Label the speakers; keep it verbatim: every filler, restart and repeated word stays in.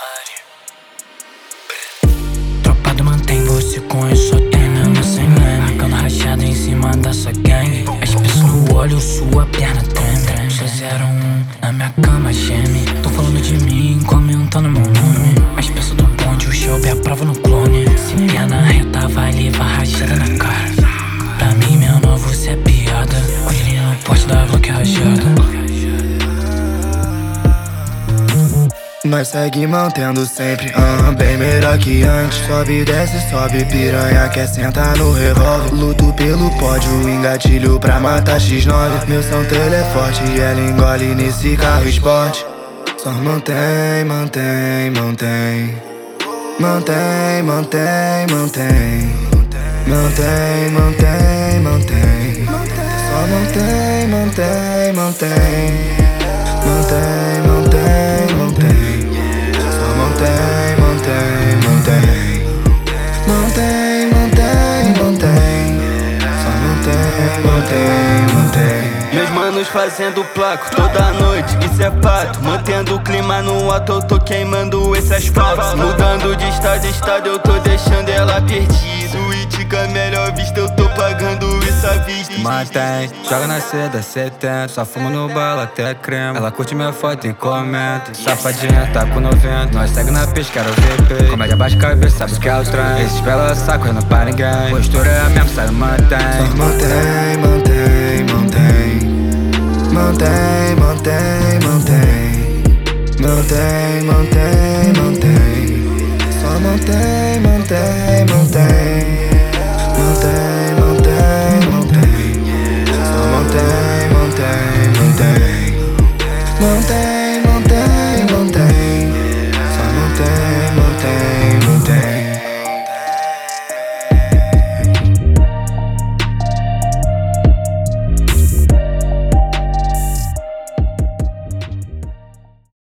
Speaker 1: Tropa do mantém você com isso só tem mesmo sem meme. Marcando rachada em cima dessa gang. As pessoas no olho, sua perna treme. Só zero um na minha cama geme. Tô falando de mim, comentando meu nome. As peças do bonde, o Shelby a prova no clone. Se perna reta vai levar rachada na cara. Pra mim, meu novo, você é piada. Olhei no poste da bloque rachada.
Speaker 2: Nós segue mantendo sempre, ah, bem melhor que antes. Sobe e desce, sobe piranha, quer sentar no revólver. Luto pelo pódio, engatilho pra matar xis nove. Meu som teleforte e ela engole nesse carro esporte. Só mantém, mantém, mantém. Mantém, mantém, mantém. Mantém, mantém, mantém. Só mantém, mantém, mantém. Mantém, mantém, mantém. Só mantém, mantém, mantém. Mantém, mantém, mantém. Só mantém, mantém, mantém.
Speaker 3: Meus manos fazendo placo toda noite, isso é fato. Mantendo o clima no alto, eu tô queimando esse asfalto. Mudando de estado em estado, eu tô deixando ela perdida. Suítica melhor vista, eu tô pagando isso à vista.
Speaker 4: Mantém, joga na seda, setenta. Só fumo no bala até creme. Ela curte minha foto e comenta. Safadinha tá com noventa. Nós segue na pista, quero V P. Comédia baixa cabeça, sabe o que é o trem. Esses bela saco, eu não para ninguém. Postura é a mesma, sabe, mantém.
Speaker 2: Só mantém, mantém, mantém. Mantém, mantém, mantém. Mantém, mantém, mantém. Só mantém, mantém.